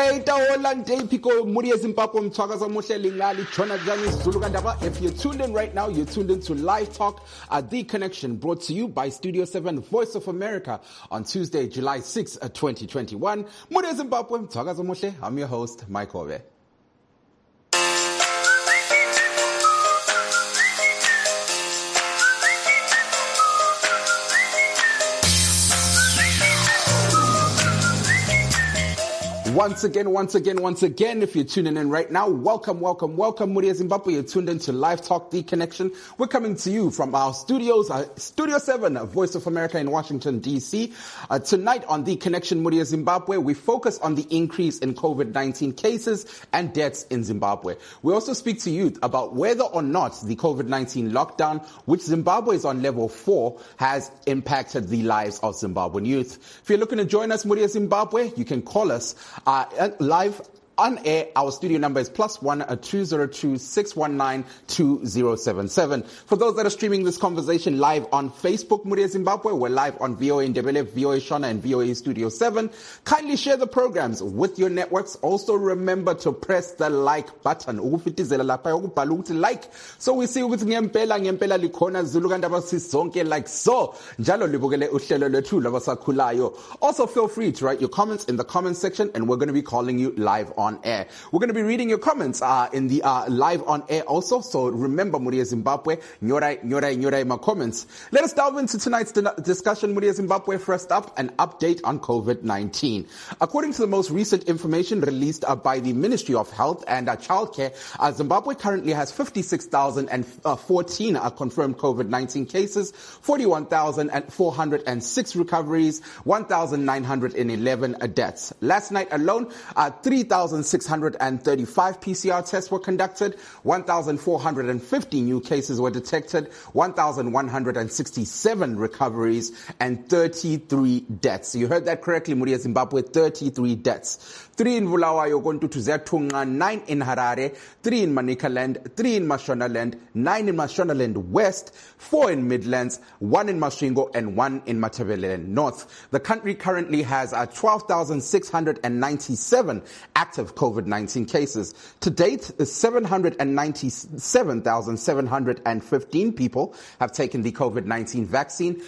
If you're tuned in right now, you're tuned in to Live Talk at The Connection, brought to you by Studio 7 Voice of America on Tuesday, July 6, 2021. I'm your host, Mike Ove. Once again, if you're tuning in right now, welcome. Muria Zimbabwe, you're tuned into Live Talk, The Connection. We're coming to you from our studios, Studio 7, Voice of America in Washington, D.C. Tonight on The Connection, Muria Zimbabwe, we focus on the increase in COVID-19 cases and deaths in Zimbabwe. We also speak to you about whether or not the COVID-19 lockdown, which Zimbabwe is on level 4, has impacted the lives of Zimbabwean youth. If you're looking to join us, Muria Zimbabwe, you can call us live on air. Our studio number is +1 202 619 2077. For those that are streaming this conversation live on Facebook, Muria Zimbabwe, we're live on VOA Ndebele, VOA Shona, and VOA Studio 7. Kindly share the programs with your networks. Also remember to press the like button. Like. So we see with ngempela likhona Zulu kandaba sisonke like so. Njalo libukele uhlelo lwethu labasakhulayo. Also feel free to write your comments in the comments section, and we're going to be calling you live on air. We're going to be reading your comments in the live on air also. So remember, Muria Zimbabwe, nyorai my comments. Let us delve into tonight's discussion, Muria Zimbabwe. First up, an update on COVID-19. According to the most recent information released by the Ministry of Health and Childcare, Zimbabwe currently has 56,014 confirmed COVID-19 cases, 41,406 recoveries, 1,911 deaths. Last night alone, 3,635 PCR tests were conducted, 1,450 new cases were detected, 1,167 recoveries, and 33 deaths. You heard that correctly, Muria Zimbabwe, 33 deaths. 3 in Bulawayo, Gontutuzetunga, 9 in Harare, 3 in Manicaland, 3 in Mashonaland, 9 in Mashonaland West, 4 in Midlands, 1 in Masvingo, and 1 in Matabeleland North. The country currently has 12,697 active COVID-19 cases. To date, 797,715 people have taken the COVID-19 vaccine.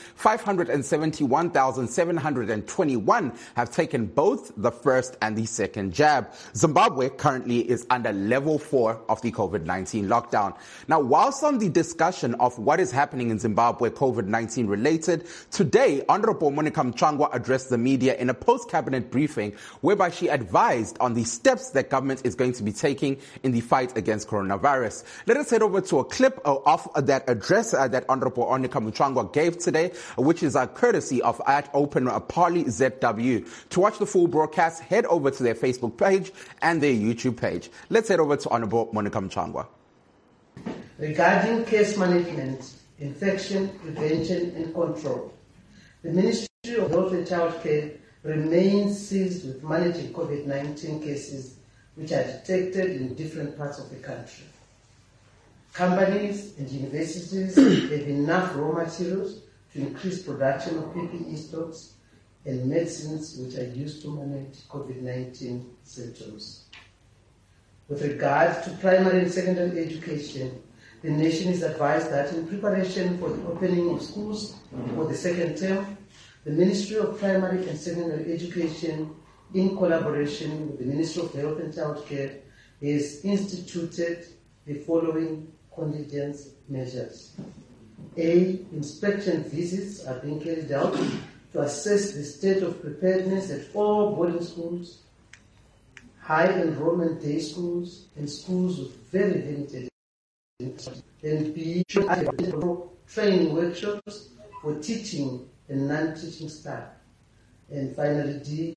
571,721 have taken both the first and the second jab. Zimbabwe currently is under level 4 of the COVID-19 lockdown. Now, whilst on the discussion of what is happening in Zimbabwe COVID-19 related, today, Honorable Monica Mchangwa addressed the media in a post-cabinet briefing whereby she advised on the steps that government is going to be taking in the fight against coronavirus. Let us head over to a clip of that address that Honorable Monica Mchangwa gave today, which is a courtesy of @Open Parley ZW. To watch the full broadcast, head over to their Facebook page and their YouTube page. Let's head over to Honorable Monica Mchangwa. Regarding case management, infection prevention and control, the Ministry of Health and Childcare remains seized with managing COVID-19 cases which are detected in different parts of the country. Companies and universities have enough raw materials to increase production of PPE stocks and medicines which are used to manage COVID-19 symptoms. With regard to primary and secondary education, the nation is advised that in preparation for the opening of schools for the second term, the Ministry of Primary and Secondary Education, in collaboration with the Ministry of Health and Childcare, has instituted the following contingent measures. A, inspection visits are being carried out to assess the state of preparedness at all boarding schools, high enrollment day schools, and schools with very limited. Then B, training workshops for teaching and non-teaching staff. And finally, D,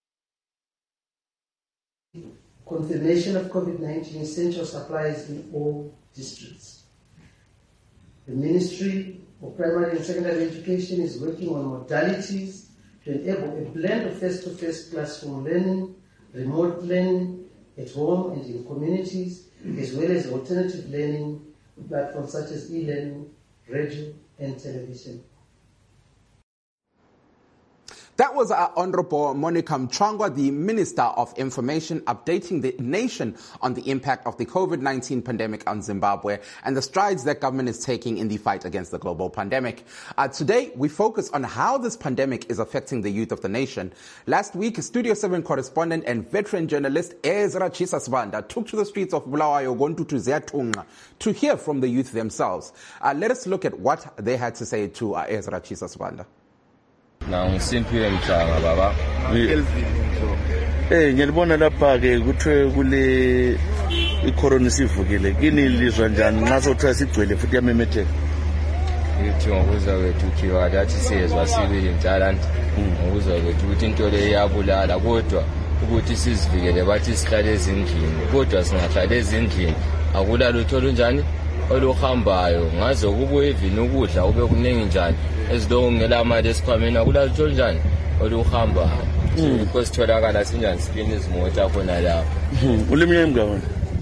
confirmation of COVID-19 essential supplies in all districts. The Ministry of Primary and Secondary Education is working on modalities to enable a blend of face-to-face classroom learning, remote learning at home and in communities, as well as alternative learning platforms such as e-learning, radio, and television. That was Honorable Monica Mchwangwa, the Minister of Information, updating the nation on the impact of the COVID-19 pandemic on Zimbabwe and the strides that government is taking in the fight against the global pandemic. Today, we focus on how this pandemic is affecting the youth of the nation. Last week, Studio 7 correspondent and veteran journalist Ezra Chisasvanda took to the streets of Bulawayo Gontutu Zeatunga to hear from the youth themselves. Let us look at what they had to say to Ezra Chisasvanda. Ngisimphiwe Mhlanga baba. Ngiyabona lapha ke kuthiwe kule icorona sivukile. Kini lizwa njani ngasothi sigcwele futhi yamemetheka? Yithi ngokuza kwethu khiwa lathi siyezwa sibili njalo ngokuza kwethu ukuthi into le iyabulala kodwa ukuthi sizivikele bathi sihlale ezindlini kodwa singahlala ezindlini akula lutho lunjani oluhambayo ngaze kubuye even ukudla ube kuningi njani ezidongela amali esikhwameni akula lutho njani oluhambayo kwesitholakala sinjani sipini izimota khona lapha uliminyaka emngakona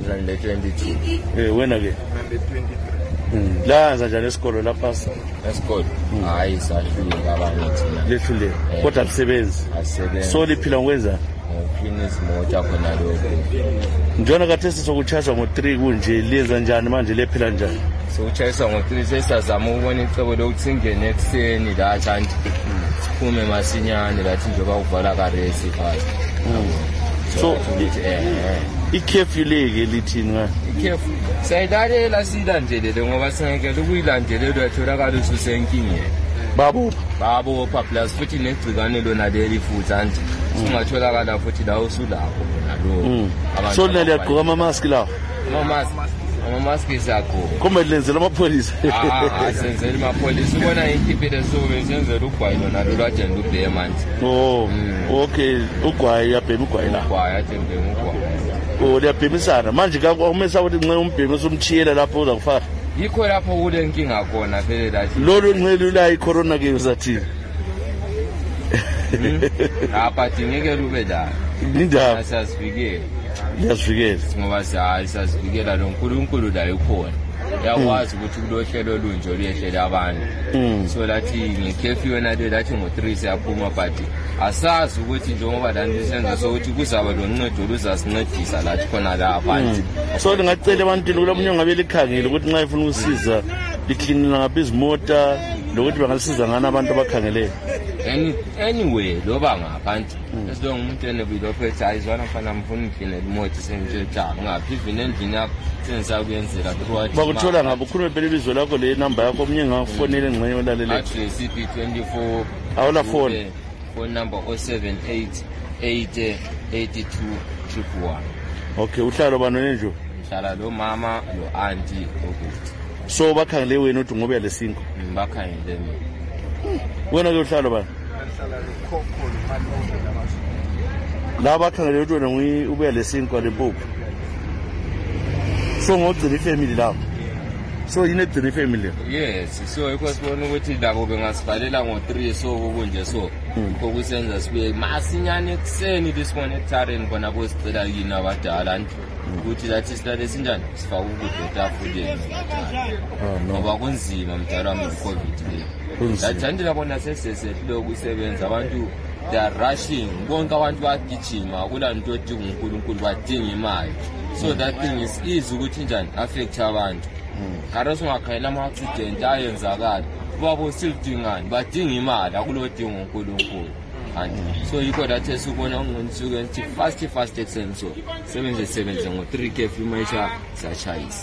22 wena ke 23 la njani esikolo lapha esikolo hayi sahluleka abanethi lehlule kodwa lisebenzi so liphila ngokwenza ngopini izimota khona lokho njona kathesi sokuchazwa ngo3 kunje liyenza njani manje lephila njani sokuchazwa ngo3 sesazama ukubona icebo lokuthi singene ekseni la kanti siphume masinyane lathi njengoba uvala karesi phakathi so ikhefu leke lithini nga ikhefu sayidalela silandelele ngoba singekela ukuyilandelela uyatholakala ususenkingeni babopha plus futhi negcikane lona leli futhi anti singatholakala futhi la usulapho nalo so nele yagqoka ama-mask lawo ama-mask isagqoka kumbe lenzela amapholisa senzela amapholisa ubona inkipile sobe senzela ugwayi lona lolwajenda ubheye manje okay ugwayi uyabhema ugwayi la ugwayi atembhema ugwayi liyabhemisana manje kakumesa ukuthi nxe umbhemisa umchiyela lapho uza kufaka yikho lapho kule nkinga khona phela lathi lolu nxele la icorona ke uzathini apha ngeke lube la indaba asivikele liyazivikela ngoba siyazivikela lo nkulunkulu la ikhona yakwazi ukuthi kulohlelo olunje oluyehlela abantu so lathi ngekhefu yona le lathi ngo3 siyaphuma but asazi ukuthi njengoba lani senza sokuthi kuzaba lo ncedo oluzasincedisa lathi khona la phansi so ngicela abantu kulomnye ngabe likhangile ukuthi nxa ifuna usiza liklinela ngaphi izimota lokuthi bangalisiza ngani abantu abakhangeleyo anyway loba ngaphansi esidonga umuntu enebulophethe ayizwana mfana mfuna ukline imoto senje njalo ngaphi even endlini yakho sensakuyenzela throughout bakuthola ngabo ukhulume phela ibizo lakho le number yakho omnye ngakufonela engxenye olalele address CP24 awula phone number 078 80 82 111 okay uhlalo bano nenjo uhlala lo mama lo auntie ukuthi so bakhangele wena uthi ngoba yale5 bakhangele mina wena ke uhlalo bani la bakhangele uthi wena ubuya le5 kwaleMpupu so ngogcina ifamily lapho so inegcina ifamily yes so ikwasibona ukuthi labo bengasivalela ngo3 so kunje so kokusenza sibe masinyane ekseni dismonitoring bona bosicela yini abadala ukuthi lathi sihlale sinjani sifaka ukudla etafuleni ngoba kunzima mdala ngeCovid le lathandi labona sesesehlo ukusebenza abantu they are rushing bonke abantu bagijima kulanto odinga uNkulunkulu badinga imali so that thing is easy ukuthi njani affect abantu karoso ngakhayela ama-accident ayenzakala babo silidingani badinga imali akulodinga uNkulunkulu so yikho lathi esibona ungqonisuke ukuthi fast ekseni so sebenze ngo3 kefu imayisha sachayisa.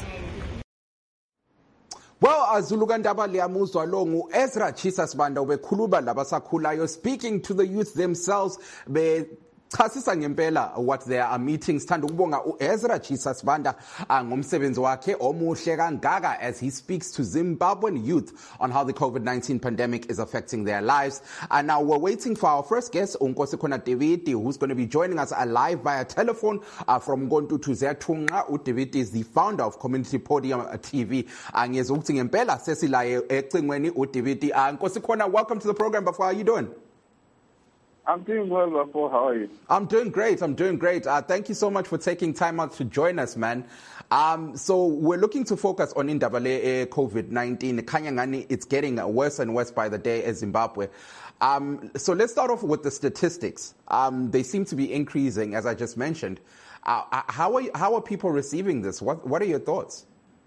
Well, Azulukandaba liyamuzwa lo ngu Ezra Chisasvanda ubekhuluma labasakhulayo speaking to the youth themselves chasisa ngempela what there are meetings. Thanda ukubonga uEzra Chisasvanda ngomsebenzi wakhe omuhle kangaka as he speaks to Zimbabwean youth on how the COVID-19 pandemic is affecting their lives. And now we're waiting for our first guest, uNkosikhona David, who's going to be joining us live via telephone from Gontutu Zeatunga. uDavid is the founder of Community Podium TV. Ngiyeza ukuthi ngempela sesilaye ecingweni uDavid. Nkosikhona, welcome to the program. Before, how are you doing? I'm doing well, Bafo. How are you? I'm doing great. Thank you so much for taking time out to join us, man. So we're looking to focus on Indabale COVID-19. Kanyangani, it's getting worse and worse by the day in Zimbabwe. So let's start off with the statistics. They seem to be increasing, as I just mentioned. How are people receiving this? What are your thoughts?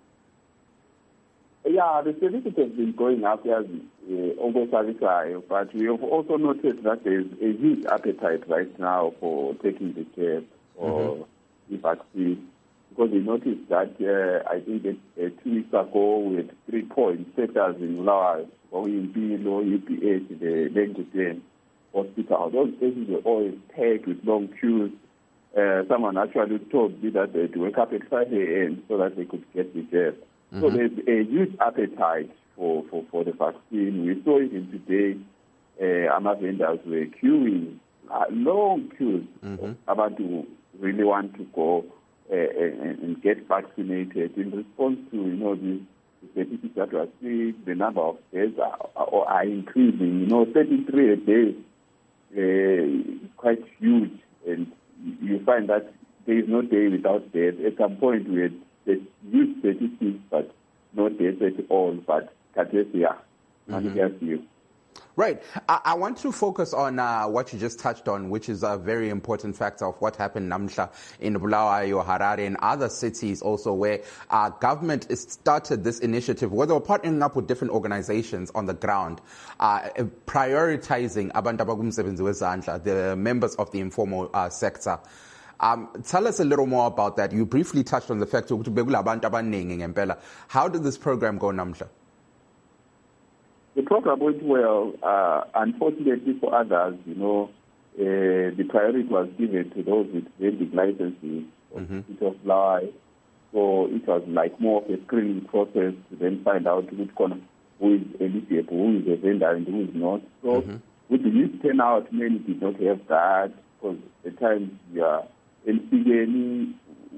Yeah, the statistics have been going up as almost every time, but we have also noticed that there is a huge appetite right now for taking the jab or the vaccine. Because we noticed that, I think that 2 weeks ago, we had 3 point sectors in Bulawayo, Impilo, UPH, the Lenguthen hospital. Those places were always packed with long queues. Someone actually told me that they had to wake up at 5 a.m. so that they could get the jab. So there's a huge appetite for the vaccine. We saw it in today. Our vendors were queuing, long queues, about to really want to go and get vaccinated in response to, the statistics that we are seeing. The number of deaths are increasing. 33 a day is quite huge, and you find that there is no day without death. At some point, we had huge statistics, but no deaths at all. But Katesia, you. Right. I want to focus on what you just touched on, which is a very important factor of what happened in Bulawayo, Harare, and other cities also, where government has started this initiative, where they were partnering up with different organizations on the ground, prioritizing abantu abagumsebenzi wezandla, the members of the informal sector. Tell us a little more about that. You briefly touched on the fact that how did this program go, Namhla? The program went well. Unfortunately for others, the priority was given to those with vending licenses of Bulawayo. So it was like more of a screening process to then find out who is eligible, who is a vendor and who is not. So with the youth turnout, many did not have that, because at times we are vending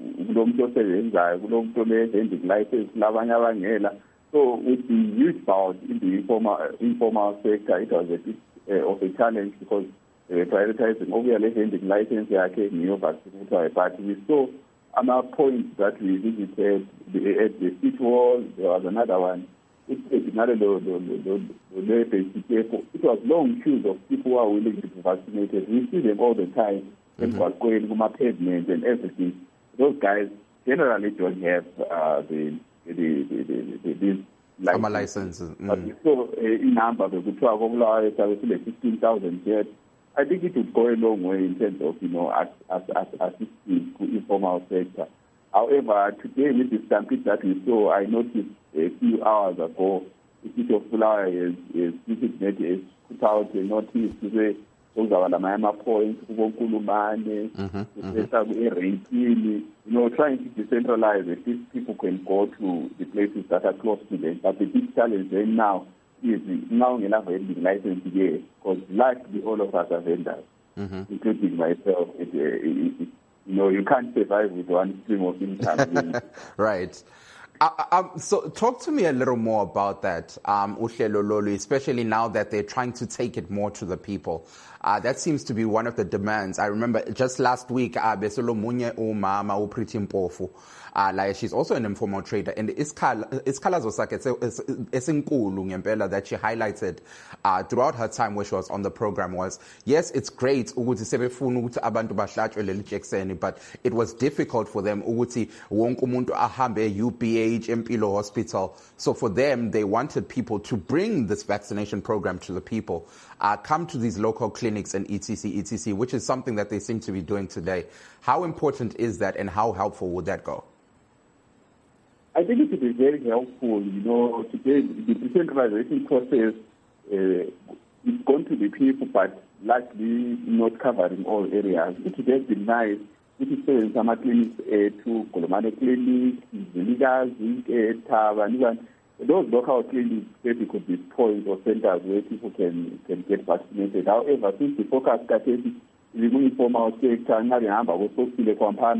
license, so with the huge bout in the informal sector, it was a bit of a challenge, because they were prioritizing vending license, but we saw another point that we visited at the City Hall. There was another one. It was long queues of people who are willing to be vaccinated. We see them all the time. People are going to my pavement and everything. Those guys generally don't have these licenses. So in number, we could travel 15,000 yet. I think it would go a long way in terms of, assisting to informal sector. However, today with the stampede that we saw, I noticed a few hours ago, the city of Bulawayo has put out a notice to say, those are the Miami points, trying to decentralize it. These people can go to the places that are close to them. But the big challenge then now is now enough vending license here, because likely all of us are vendors, including myself. You can't survive with one stream of income. Right. So talk to me a little more about that, Uhlelo Lolu, especially now that they're trying to take it more to the people. That seems to be one of the demands. I remember just last week, Besolo Munye Umama Upriti Mpofu, she's also an informal trader, and iskalazo sakhe esinkulu ngempela that she highlighted throughout her time where she was on the program was, yes, it's great ukuthi sebefuna ukuthi abantu bahlatshwe leli jekiseni, but it was difficult for them ukuthi wonke umuntu ahambe UPH Impilo Hospital. So for them, they wanted people to bring this vaccination program to the people, come to these local clinics and etc., which is something that they seem to be doing today. How important is that, and how helpful would that go? I think it would be very helpful. Today the decentralization process is going to be people, but likely not covering all areas. It would have been nice if you say in some clinics to Kolomane Clinic, Ziligas, Tava, those local clinics maybe could be points or centers where people can get vaccinated. However, since the focus is informal sector,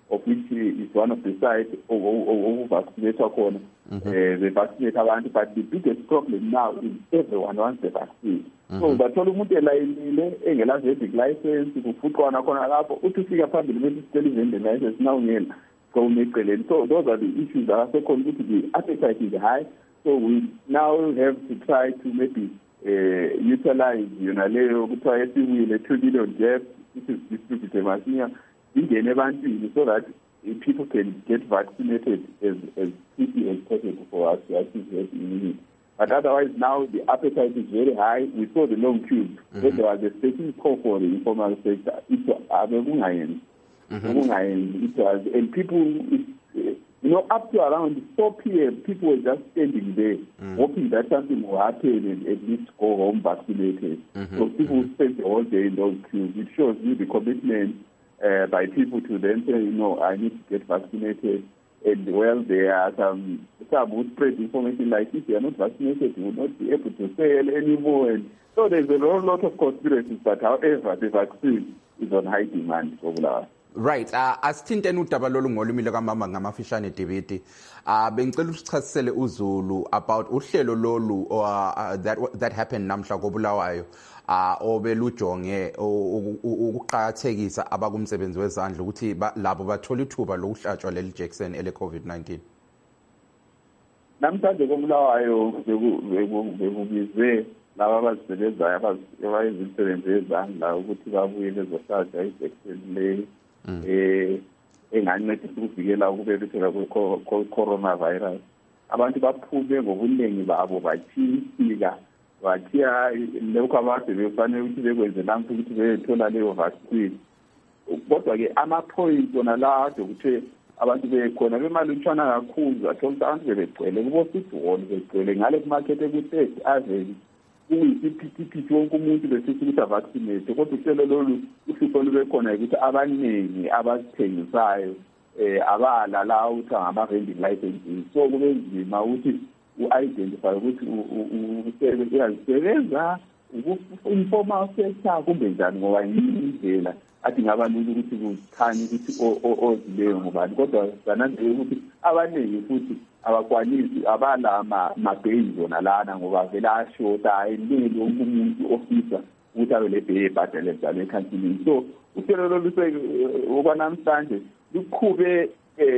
of which is one of the sites of vaccinator corner. They vaccinate abantu, but the biggest problem now is everyone wants the vaccine. So bathola umuntu elayinile engela vetting license kufuqwana khona lapho uthi ufika phambili bese sicela ivende license now ngena go meqeleni. So those are the issues that are so called the appetite is high. So we now have to try to maybe utilize leyo kuthiwa esiwile 2 million jabs which is distributed masinya ingene ebantwini so that people can get vaccinated as quickly as possible for us to achieve herd immunity. But otherwise now the appetite is very high. We saw the long queues. There was a specific call for the informal sector. It was, and people, up to around 4 p.m., people were just standing there, hoping that something will happen and at least go home vaccinated. So people spent the whole day in those queues. It shows you the commitment by people to then say, I need to get vaccinated. And there are some who spread information like if you are not vaccinated, you will not be able to sell anymore. And so there's a lot of conspiracies, but however, the vaccine is on high demand for Bulawayo. Right. Asithintene udaba lolu ngolimi lkamama ngamafishane David. Bengicela usichasisele uZulu about uhlelo lolu that happened namhla koBulawayo. Obelujonge ukuqhakathekisa abakumsebenzi wezandla ukuthi labo bathola ithuba lokuhlatshwa leli Jackson ele COVID-19. Namhlanje koBulawayo bekubizwe laba abazisebenzayo abayizisebenzi ezandla ukuthi babuye bezohlatshwa iJackson leyi engancedisa ukuvikela ukubebetheka kwe-coronavirus. Abantu baphume ngobuningi babo bathiya lokho abade befanele ukuthi bekwenze nampu ukuthi bethola leyo vaccine. Kodwa-ke ama-point wona la ade ukuthi abantu bekhona bemalutshwana kakhulu athola abantu bebegcwele kubo-Fitball begcwele ngale kumarket ekuthesi aveli kuyisiphithiphithi wonke umuntu besithi ukuthi avaccinate. Kodwa uhlelo lolu uhlupho lubekhona ukuthi abaningi abazithengisayo abala la ukuthi ngama-vending licenses. So kube nzima ukuthi u-identify ukuthi uyazisebenza informal sector kumbe njani ngoba indlela athi ngaba lula ukuthi kukhanye ukuthi ozileyo ngobani. Kodwa sananzele ukuthi abaningi futhi abakwanisi abala mabheyi wona lana ngoba vele ashota ayileli wonke umuntu ofisa ukuthi abe le bheyi ebhadale njalo ekhansilini. So uhlelo lolu okwanamhlanje luqhube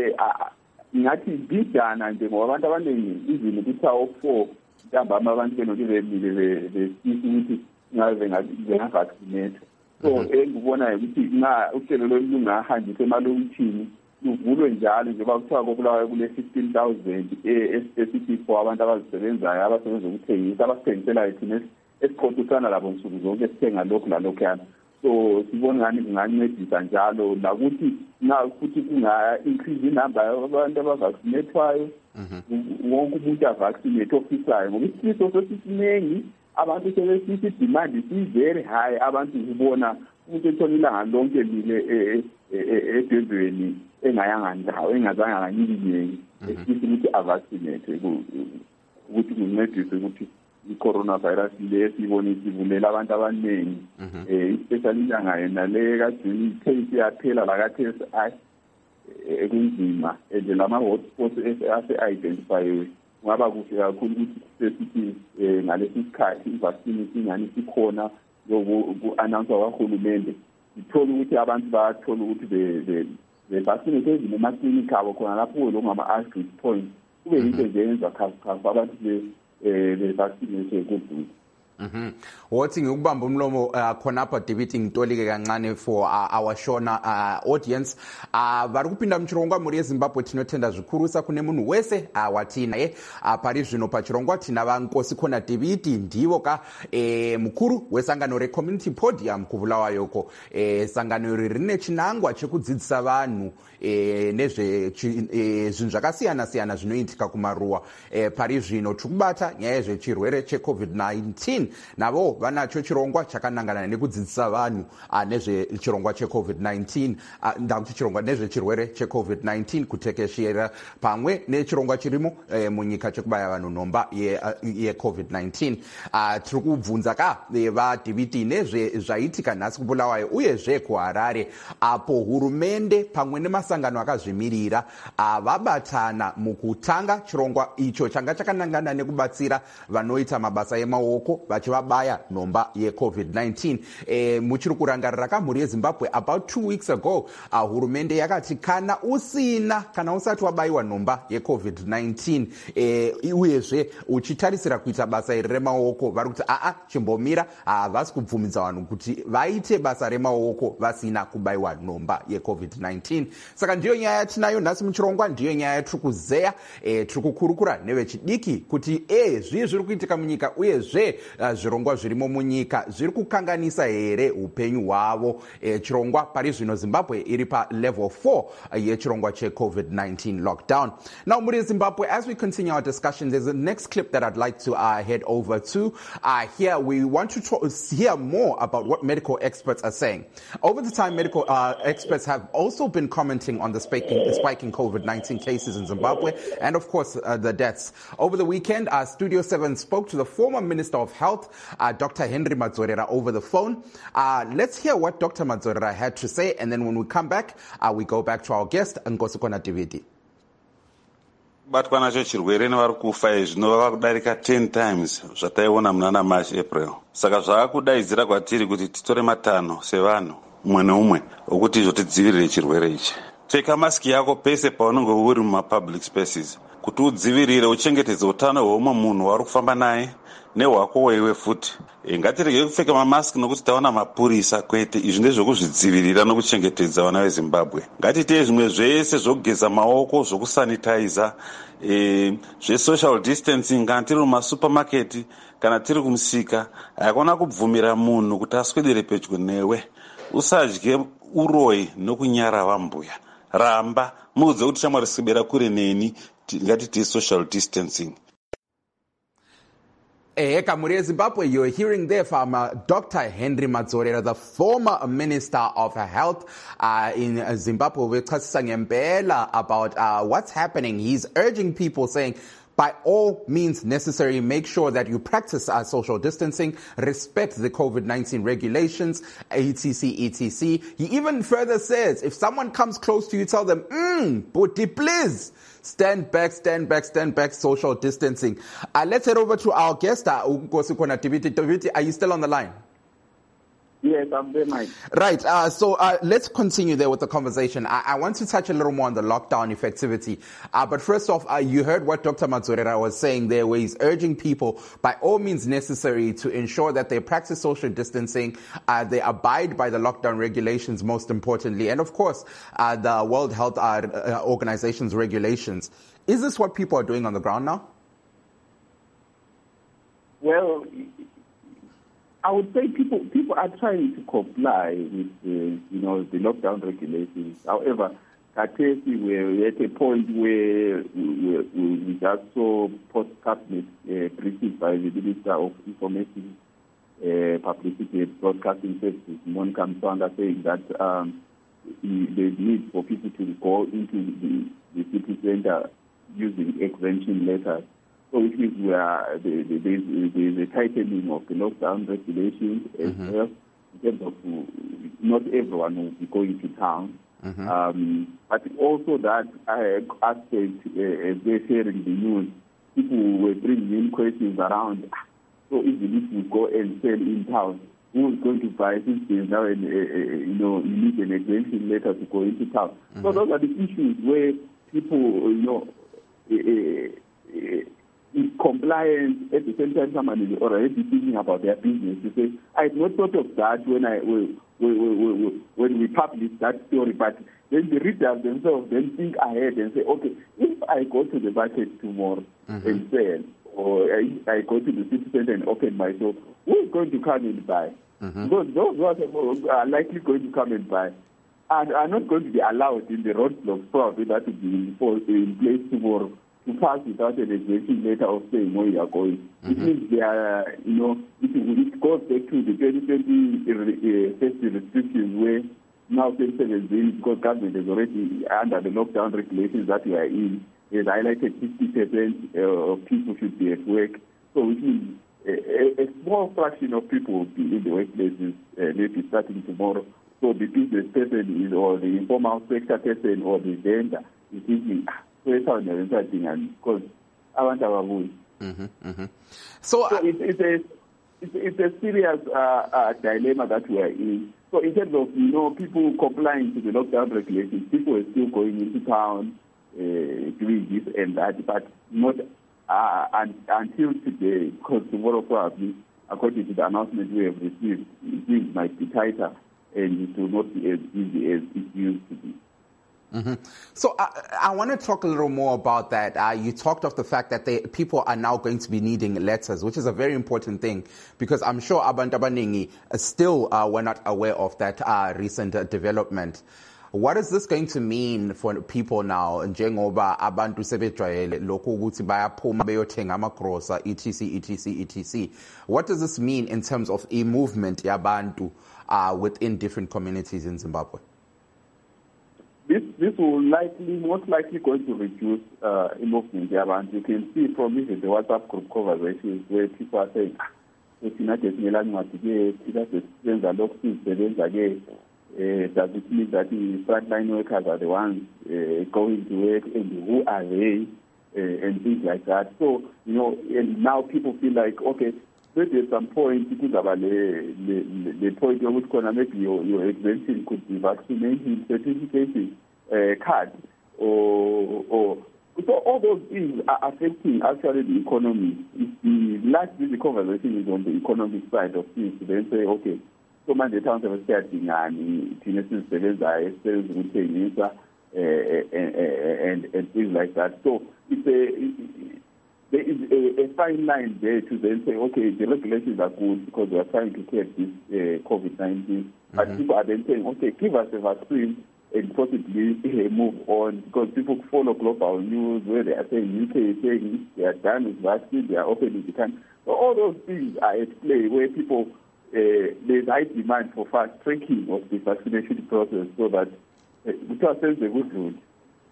ngathi bidana nje ngoba abantu abaningi izini kuthiwa 4 ntambama abantu benoke bemile besisi ukuthi ngavaccinate. So engikubonayo ukuthi uhlelo lolu lungahanjiswa emalokishini luvulwe njalo njengoba kuthiwa koBulawayo kule 15,000 specific for abantu abazisebenzayo abasebenza ukuthengisa abasithengiselayo thina esiqoqisana labo nsuku zonke sithenga lokhu lalokhuyana. So sibona ngani kungancedisa njalo nakuthi futhi kunga-increase inamba yabantu abavaccinatwayo wonke umuntu avaccinate ofisayo ngoba isifiso sesisinengi abantu sebesithi idemand is-very high. Abantu kubona umuntu ethola ilanga lonke lile edwendweni engayanga ndawo engazange anganyikinyeki esifisa ukuthi avaccinate ukuthi kuncedise ukuthi i-coronavirus le siyibona isivulela abantu abaningi especially inyanga yena le kaJuni i-case yaphela lakathesi ekunzima nje lama-hotspots ase-identifyiwe. Kungaba kuhle kakhulu ukuthi sesithi ngalesi sikhathi i-vaccine isingani sikhona yoku-announcewa kwahulumende sithole ukuthi abantu bathole ukuthi be-vaccinate ezini emaklinikhi abo khona lapho lokungama-access point kube yinto ezenza khapha abantu be-vaccinate kuduze. Wothi ngikubamba umlomo khonapha David ngitolike kancane for our shona audience vari kupinda muchirongwa muri yeZimbabwe tinotenda zvikuru sakune munhu wese wati naye pari zvino pachirongwa tina vankosi khona David ndivo ka mukuru wesangano recommunity podium kuBulawayoko. Sangano iri rine chinangwa chekudzidzisa vanhu nezvinhu zvakasiyana siyana zvinoitika kumaruwa pari zvino tikubata nyaya yezvechirwere cheCovid-19 navo vanacho chirongwa chakanangana nekudzidzisa vanhu nezvechirongwa cheCovid-19 ndakuti chirongwa nezvechirwere cheCovid-19 kutekeshera pamwe nechirongwa chirimo munyika chekubaya vanhu nhomba yeCovid-19. Tiri kubvunza vadhiviti nezvezvaitika nhasi kuBulawayo uyezve kuHarare, apo hurumende pamwe nemasangano akazvimirira vabatana mukutanga chirongwa icho changa chakanangana nekubatsira vanoita mabasa emaoko vachivabaya nhomba yeCovid-19. Muchiri kurangarira mhuri yeZimbabwe, about 2 weeks ago hurumende yakati kana usati wabayiwa nhomba yeCovid-19 uyezve uchitarisira kuita basa iri remaoko, vari kuti chimbomira, havasi kubvumidza vanhu kuti vaite basa remaoko vasina kubayiwa nhomba yeCovid-19. Saka ndiyo nyaya yatinayo nhasi muchirongwa, ndiyo nyaya yatiri kuzeya. Tiri kukurukura nevechidiki kuti zvii zviri kuitika munyika uyezve zvirongwa zvirimo munyika zviri kukanganisa here upenyu hwavo. Chirongwa pari zvino Zimbabwe iri level 4 yechirongwa cheCovid-19 lockdown. Now, muri Zimbabwe, as we continue our discussion, there's a next clip that I'd like to head over to. Here we want to hear more about what medical experts are saying. Over the time, medical experts have also been commenting on the spiking COVID-19 cases in Zimbabwe and, of course, the deaths. Over the weekend, Studio 7 spoke to the former Minister of Health, Dr. Henry Madzorera, over the phone. Let's hear what Dr. Madzorera had to say, and then when we come back, we go back to our guest, Nkosukona Dividi. Batwa nacho chirwere nevari kufa izvi nova kudarika 10 times zvataiona muna March April. Saka zvakudaidzira kwatiri kuti titore matanho sevanhu umwe neumwe okuti zvotidzivirire chirwere ichi. Pfeka masiki yako pese paunenge uri mumapublic spaces kuti udzivirire uchengetedze utano hweumwe munhu wari kufamba naye nehwako wewe futi. Ngatirege kupfeka mamasiki nokuti taona mapurisa, kwete. Izvi ndezvokuzvidzivirira nokuchengetedza vana veZimbabwe. Ngatiite zvimwe zvese zvokugeza maoko, zvokusanitiza, zvesocial distancing kana tiri mumasupermarket kana tiri kumusika. Hakuna kubvumira munhu kuti aswedere pedyo newe. Usadye uroyi nokunyara vambuya. Ramba muudze kuti shamwari sibera kure neni, ngatite social distancing. Kamuri Zimbabwe, you're hearing there from Dr. Henry Madzorera, the former Minister of Health in Zimbabwe. We're talking about what's happening. He's urging people, saying, by all means necessary, make sure that you practice social distancing, respect the COVID-19 regulations, etc. He even further says, if someone comes close to you, tell them, Buti, please, stand back, social distancing. Let's head over to our guest, Nkosukona Dividi. Are you still on the line? Yes, I'm there, Mike. Right. So let's continue there with the conversation. I want to touch a little more on the lockdown effectivity. But first off, you heard what Dr. Madzorera was saying there, where he's urging people, by all means necessary, to ensure that they practice social distancing, they abide by the lockdown regulations, most importantly, and of course, the World Health Organization's regulations. Is this what people are doing on the ground now? Well, I would say people are trying to comply with the lockdown regulations. However, Katesi, we're at a point where we just saw post-cabinet briefing by the Minister of Information, Publicity and Broadcasting Services, Monica Mswanga, saying that there's need for people to go into the city center using exemption letters. So which means there's a tightening of the lockdown regulations as well, in terms of not everyone will be going to town. But also that aspect, as they're sharing the news, people were bringing in questions around, so even if you go and sell in town, who is going to buy since there's now you need an exemption letter to go into town. So those are the issues where people, in compliance, at the same time someone is already thinking about their business. To say, I had not thought of that when we published that story, but then the readers themselves then think ahead and say, okay, if I go to the market tomorrow and sell, or I go to the city center and open my shop, who is going to come and buy? Because those who are likely going to come and buy are not going to be allowed in the roadblocks probably that will be in place tomorrow to pass without an exemption letter of saying where you are going. It means they are, it goes back to the 2020 safety restrictions where now 2017, because government is already under the lockdown regulations that we are in, has highlighted 50% of people should be at work. So which means a small fraction of people will be in the workplaces maybe starting tomorrow. So the business person is, or the informal sector person or the vendor is thinking, because I want our voice. So it's a serious dilemma that we are in. So in terms of people complying to the lockdown regulations, people are still going into town doing this and that, but not until today, because tomorrow probably, according to the announcement we have received, things might be tighter and it will not be as easy as it used to be. So I want to talk a little more about that. You talked of the fact that people are now going to be needing letters, which is a very important thing, because I'm sure abantu abaningi still were not aware of that recent development. What is this going to mean for people now? Njengoba abantu sebejwayele lokho ukuthi bayaphuma beyothenga amagrosa etc. What does this mean in terms of movement yabantu within different communities in Zimbabwe? This will most likely going to reduce movement yabantu. You can see from even the WhatsApp group conversations where people are saying, does it mean that the frontline workers are the ones going to work, and who are they, and things like that. So, and now people feel like, okay, maybe at some point, because of the point of which maybe your exemption could be vaccination certification card, or so all those things are affecting actually the economy. Largely the conversation is on the economic side of things. Then say, okay, so many towns have started and things like that. So there is a fine line there to then say, okay, the regulations are good because we are trying to curb this COVID-19. But people are then saying, okay, give us a vaccine and possibly move on, because people follow global news where they are saying UK is saying they are done with vaccine, they are opening the country. So all those things are at play where people, there's high demand for fast tracking of the vaccination process so that we can sense the good route.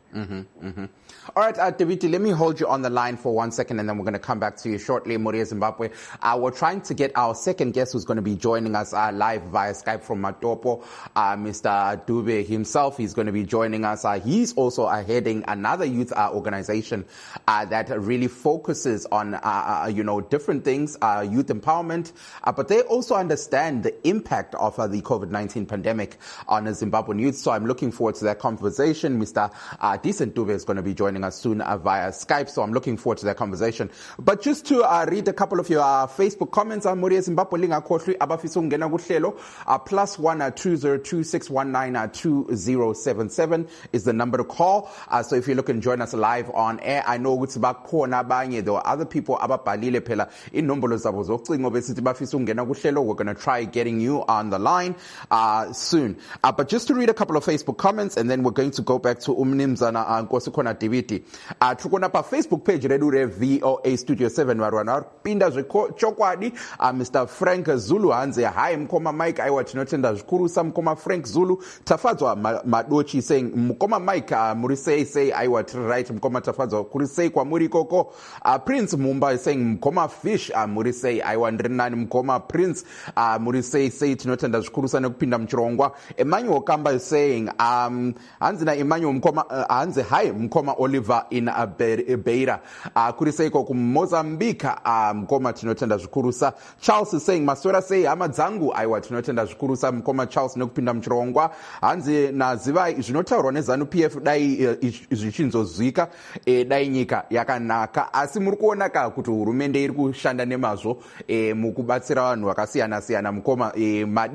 All right, Daviti, let me hold you on the line for 1 second and then we're going to come back to you shortly. Muria Zimbabwe. We're trying to get our second guest who's going to be joining us live via Skype from Matopo, Mr. Dube himself. He's going to be joining us. He's also heading another youth organization that really focuses on, different things, youth empowerment, but they also understand the impact of the COVID-19 pandemic on the Zimbabwean youth. So I'm looking forward to that conversation. Mr. Decent Dube is going to be joining us soon via Skype, so I'm looking forward to that conversation. But just to read a couple of your Facebook comments, Muria Zimbabwe linga khohlwi abafisa ukungena kuhlelo +1 202619 2077 is the number to call. So if you're looking to join us live on air, I know ukuthi bakhona abanye, there are other people ababhalile phela inombolo zabo zocingo besithi bafisa ukungena kuhlelo. We're going to try getting you on the line soon. But just to read a couple of Facebook comments and then we're going to go back to Umnimzana Nkosikhona Daviti. Tukona pa Facebook page redu re VOA Studio 7 varwana pinda chokwadi. Mr. Frank Zulu hanze hi mkoma Mike aiwa tinotenda zvikuru sa mkoma Frank Zulu tafadzwa madochi saying mkoma Mike murisei say aiwa right mkoma tafadzwa kurisei kwa muri koko. Prince Mumba is saying mkoma fish murisei aiwa ndrinani mkoma Prince murisei say tinotenda zvikuru sa nekupinda mchirongwa. Emmanuel Kamba is saying hanze na Emmanuel mkoma hanze hi mkoma Oliver in Beira kuriseiko ku Mozambique mkoma tinotenda zvikuru sa. Charles is saying masora say hama dzangu aiwa tinotenda zvikuru sa mkoma Charles nekupinda mchirongwa. Hanze na zivai zvinotaurwa neZANU PF dai zvichinzozwika dai nyika yakanaka asi muri kuona ka kuti hurumende iri kushanda nemazvo mukubatsira vanhu vakasiyana siyana mkoma madi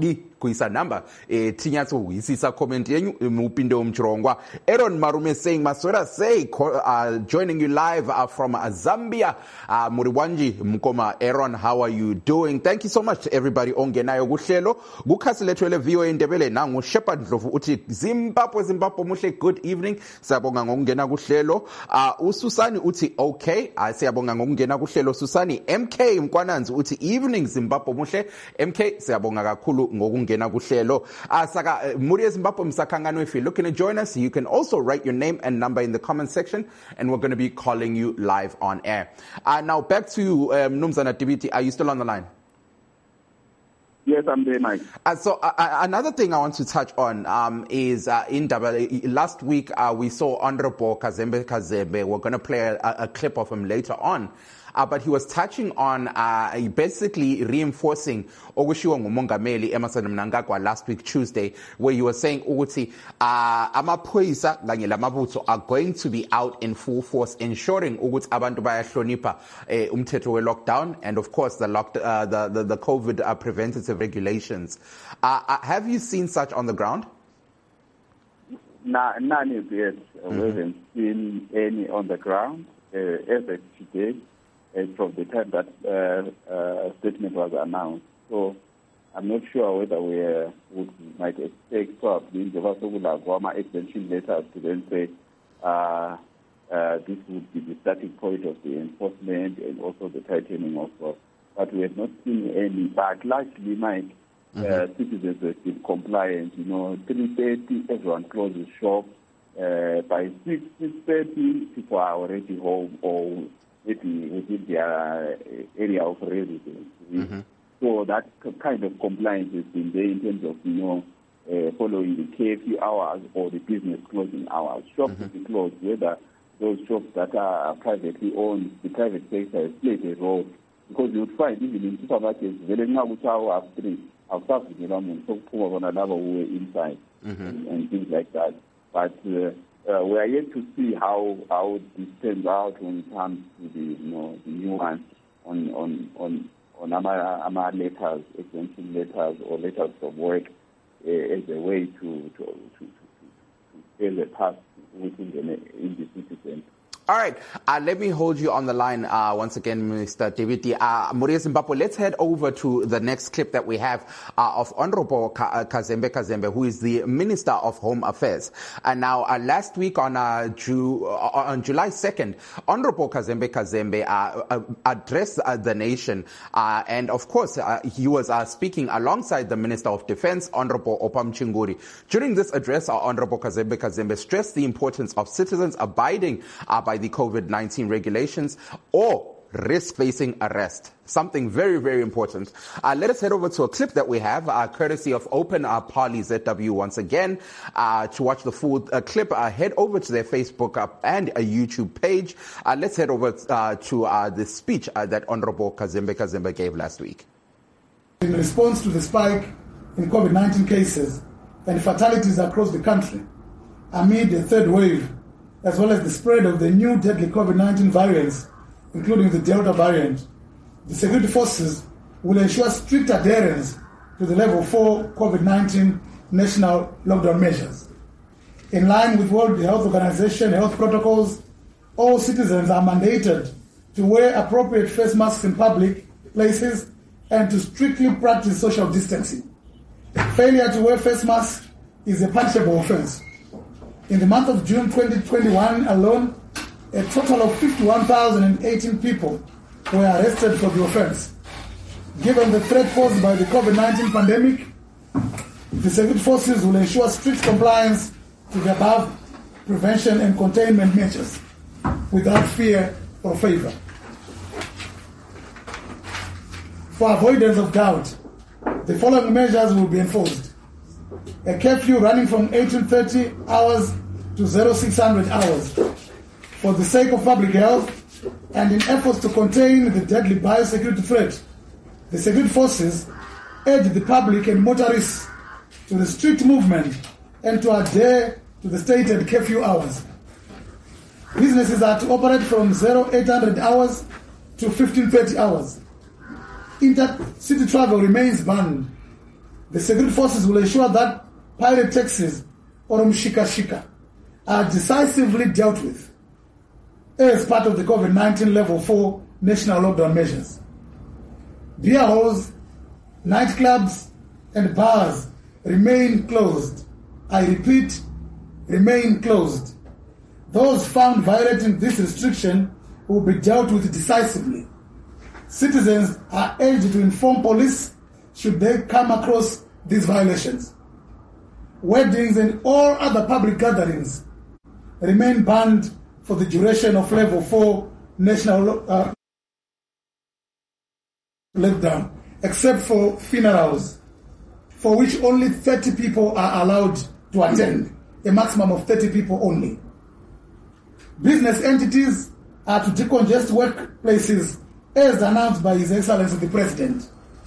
kuisa number tinyatso huisisa comment yenyu mupinde umchirongwa. Aaron Marume saying Maswera say joining you live from Zambia. Muriwanji Mkoma Aaron, how are you doing? Thank you so much to everybody ongenayo kuhlelo. Kukhasi lethu ele VOA Ndebele nangu Shepard Ndlovu uthi Zimbabwe muhle, good evening. Siyabonga ngokungena kuhlelo. Ususani uthi okay. Siyabonga ngokungena kuhlelo Susani. MK Mkwananzi uthi evening Zimbabwe muhle. MK siyabonga kakhulu ngokungena kuhlelo. Saka Muri Zimbabwe msakangano, if you're looking to join us, you can also write your name and number in the comment section and we're going to be calling you live on air. Now back to you, Mnumzana Dibiti. Are you still on the line? Yes, I'm there, Mike. So another thing I want to touch on is last week we saw Honorable Kazembe Kazembe. We're going to play a clip of him later on. But he was touching on basically reinforcing okushiwo ngumongameli Emmerson Mnangagwa last week Tuesday, where he was saying ukuthi amaphoyisa kanye lamabutho are going to be out in full force ensuring ukuthi abantu bayahlonipha umthetho we lockdown and of course the COVID preventative regulations. Have you seen such on the ground? None is yet. We haven't seen any on the ground as of today. From the time that statement was announced. So I'm not sure whether we might expect probably the extension letters to then say this would be the starting point of the enforcement and also the tightening of law. But we have not seen any. But largely, Mike, citizens have been compliant. 3:30, everyone closes shop. By 6:30, people are already home or within their area of residence. So that kind of compliance has been there in terms of, following the curfew hours or the business closing hours. Shops will be closed, whether those shops that are privately owned, the private sector has played a role. Because you would find, even in supermarkets, who were inside and things like that. But we are yet to see how this turns out when it comes to the nuance on our letters, exemption letters or letters of work as a way to build a path within the citizen. All right, let me hold you on the line once again, Mr. Dibiti. Muri Zimbabwe, let's head over to the next clip that we have of Honorable Kazembe Kazembe, who is the Minister of Home Affairs. And now, last week on July 2nd, Honorable Kazembe Kazembe addressed the nation. And of course, he was speaking alongside the Minister of Defense, Honorable Opam Chinguri. During this address, Honorable Kazembe Kazembe stressed the importance of citizens abiding by the COVID-19 regulations or risk facing arrest. Something very, very important. Let us head over to a clip that we have, courtesy of Open Parley ZW once again. To watch the full clip, head over to their Facebook and a YouTube page. Let's head over to the speech that Honorable Kazembe Kazembe gave last week. In response to the spike in COVID-19 cases and fatalities across the country amid the third wave, as well as the spread of the new deadly COVID-19 variants, including the Delta variant, the security forces will ensure strict adherence to the level 4 COVID-19 national lockdown measures. In line with World Health Organization health protocols, all citizens are mandated to wear appropriate face masks in public places and to strictly practice social distancing. Failure to wear face masks is a punishable offense. In the month of June 2021 alone, a total of 51,018 people were arrested for the offense. Given the threat posed by the COVID-19 pandemic, the security forces will ensure strict compliance to the above prevention and containment measures without fear or favor. For avoidance of doubt, the following measures will be enforced. A curfew running from 1830 hours to 0600 hours. For the sake of public health and in efforts to contain the deadly biosecurity threat, the security forces urge the public and motorists to restrict movement and to adhere to the stated curfew hours. Businesses are to operate from 0800 hours to 1530 hours. Intercity travel remains banned. The security forces will ensure that pirate taxis, or mshika-shika, are decisively dealt with as part of the COVID-19 Level 4 national lockdown measures. Beer halls, nightclubs, and bars remain closed. I repeat, remain closed. Those found violating this restriction will be dealt with decisively. Citizens are urged to inform police should they come across these violations. Weddings and all other public gatherings remain banned for the duration of Level 4 national lockdown, except for funerals, for which only 30 people are allowed to attend, a maximum of 30 people only. Business entities are to decongest workplaces as announced by His Excellency the President.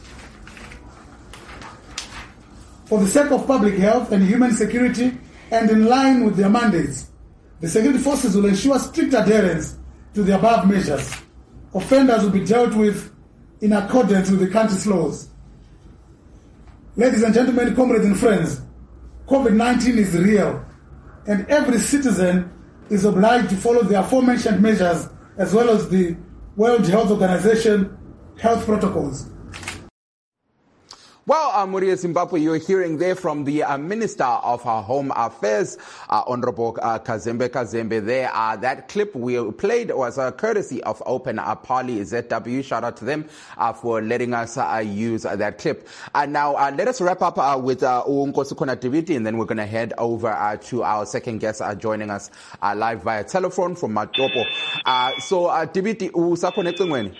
For the sake of public health and human security, and in line with their mandates, the security forces will ensure strict adherence to the above measures. Offenders will be dealt with in accordance with the country's laws. Ladies and gentlemen, comrades and friends, COVID-19 is real, and every citizen is obliged to follow the aforementioned measures as well as the World Health Organization health protocols. Well, Muria Zimbabwe, you're hearing there from the Minister of Home Affairs, Honorable Kazembe Kazembe there. That clip we played was a courtesy of Open Pali ZW. Shout out to them for letting us use that clip. Now, let us wrap up with Nkosukona Diviti, and then we're going to head over to our second guest joining us live via telephone from Matopo. So, Diviti, usakonnecting when?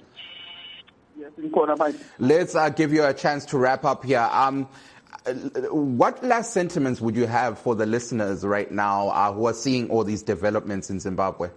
Let's give you a chance to wrap up here. What last sentiments would you have for the listeners right now who are seeing all these developments in Zimbabwe?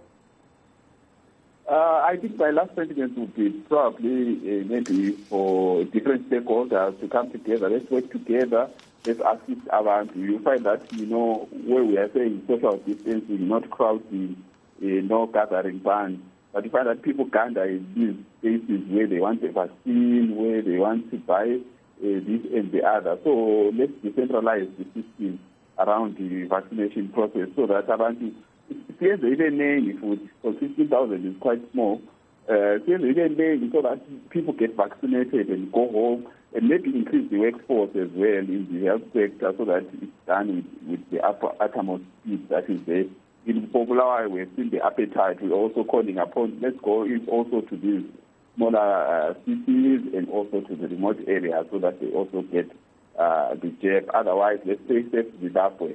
I think my last sentiment would be probably maybe for different stakeholders to come together. Let's work together. Let's assist around. You find that, where we are saying social distancing, not crowding, no gathering bans. But you find that people gather in these places where they want a vaccine, where they want to buy this and the other. So let's decentralize the system around the vaccination process so that around there's even name for 16,000 is quite small. There's even name so that people get vaccinated and go home, and maybe increase the workforce as well in the health sector so that it's done with the utmost speed that is there. In Popular, we've seen the appetite. We're also calling upon, let's go in also to these smaller cities and also to the remote areas so that they also get the jab. Otherwise, let's stay safe Zimbabwe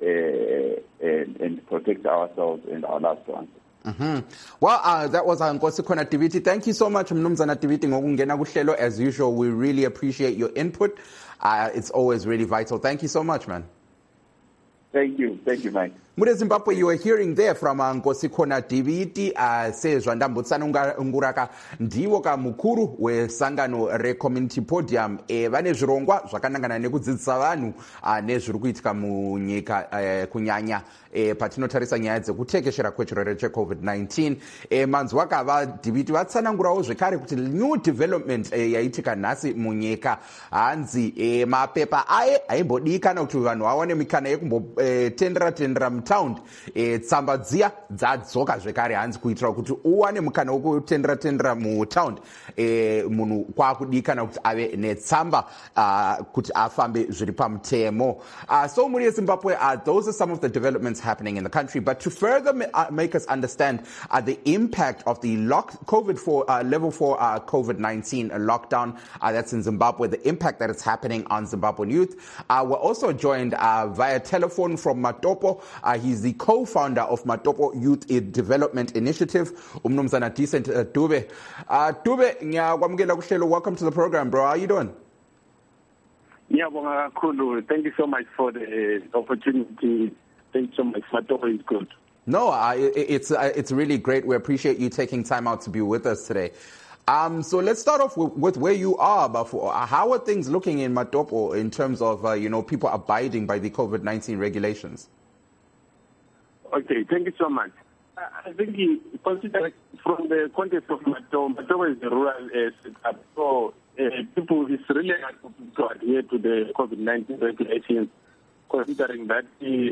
and protect ourselves and our loved ones. Mm-hmm. Well, that was Nkosukona Diviti. Thank you so much, Mnumzana Diviti ngokungena kuhlelo. As usual, we really appreciate your input. It's always really vital. Thank you so much, man. Thank you, Mike. Mude Zimbabwe, you were hearing there from Nkosukona Diviti sezwa ndambutsana unguraka ndiwo ka mukuru wesangano re-community podium vane zvirongwa zvakanangana nekudzidzisa vanhu nezviri kuitika munyika kunyanya patinotarisa nyaya dzekutekeshera kwechirwere cheCovid-19. Manzwa kava Diviti vatsanangurawo zvekare kuti new development yaitika nhasi munyika hanzi mapepa aimbodikana kuti vanhu vawane mikana yekumbotendera mutaundi tsamba dziya dzadzoka zvekare hanzi kuitira kuti uwane mukana wekutendera mutaundi munhu kwakudikana kuti ave netsamba kuti afambe zviri pamutemo. So muri yeZimbabwe, those are some of the developments happening in the country, but to further make us understand the impact of the level 4 COVID-19 lockdown that's in Zimbabwe, the impact that it's happening on Zimbabwean youth, we're also joined via telephone from Matopo. He's the co-founder of Matopo Youth Development Initiative, Mnumzana Decent Dube. Dube, ngiyakwamukela kuhlelo. Welcome to the program, bro. How are you doing? Thank you so much for the opportunity. Thank you so much. Matopo is good. No, it's really great. We appreciate you taking time out to be with us today. So let's start off with where you are. How are things looking in Matopo in terms of people abiding by the COVID-19 regulations? Okay, thank you so much. I think considering from the context of Matopo is a rural setup. So people, it's really hard to adhere to the COVID-19 regulations, considering that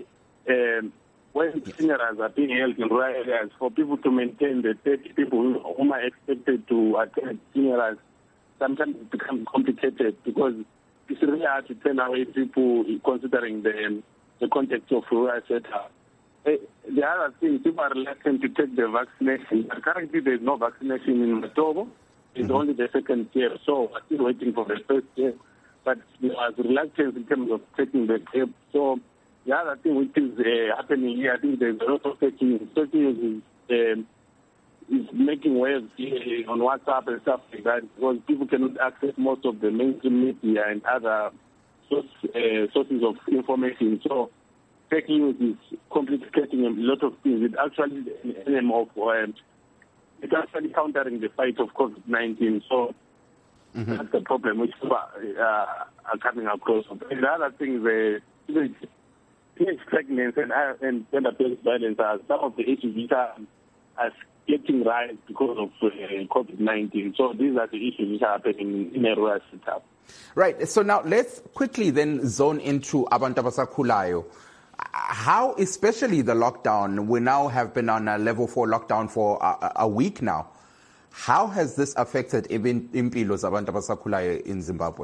when funerals are being held in rural areas, for people to maintain the 30 people whom are expected to attend funerals, sometimes it becomes complicated because it's really hard to turn away people considering the context of rural setup. The other thing, people are reluctant to take the vaccination. Currently, there's no vaccination in Matobo. It's only the second year, so we're still waiting for the first year. But there was reluctance in terms of taking the jab. So the other thing which is happening here, I think there's a lot of fake news. Fake news is making waves on WhatsApp and stuff like that because people cannot access most of the mainstream media and other sources of information. So fake news is complicating a lot of things. It's actually an enemy of it's actually countering the fight of COVID-19. So that's the problem which people are coming across. And the other thing is teenage pregnancy and gender-based violence are some of the issues which are getting rise because of COVID-19. So these are the issues which are happening in a rural setup. Right. So now let's quickly then zone into abantu abasakhulayo. How, especially the lockdown, we now have been on a level 4 lockdown for a week now. How has this affected impilo zabantu abasakhulayo in Zimbabwe?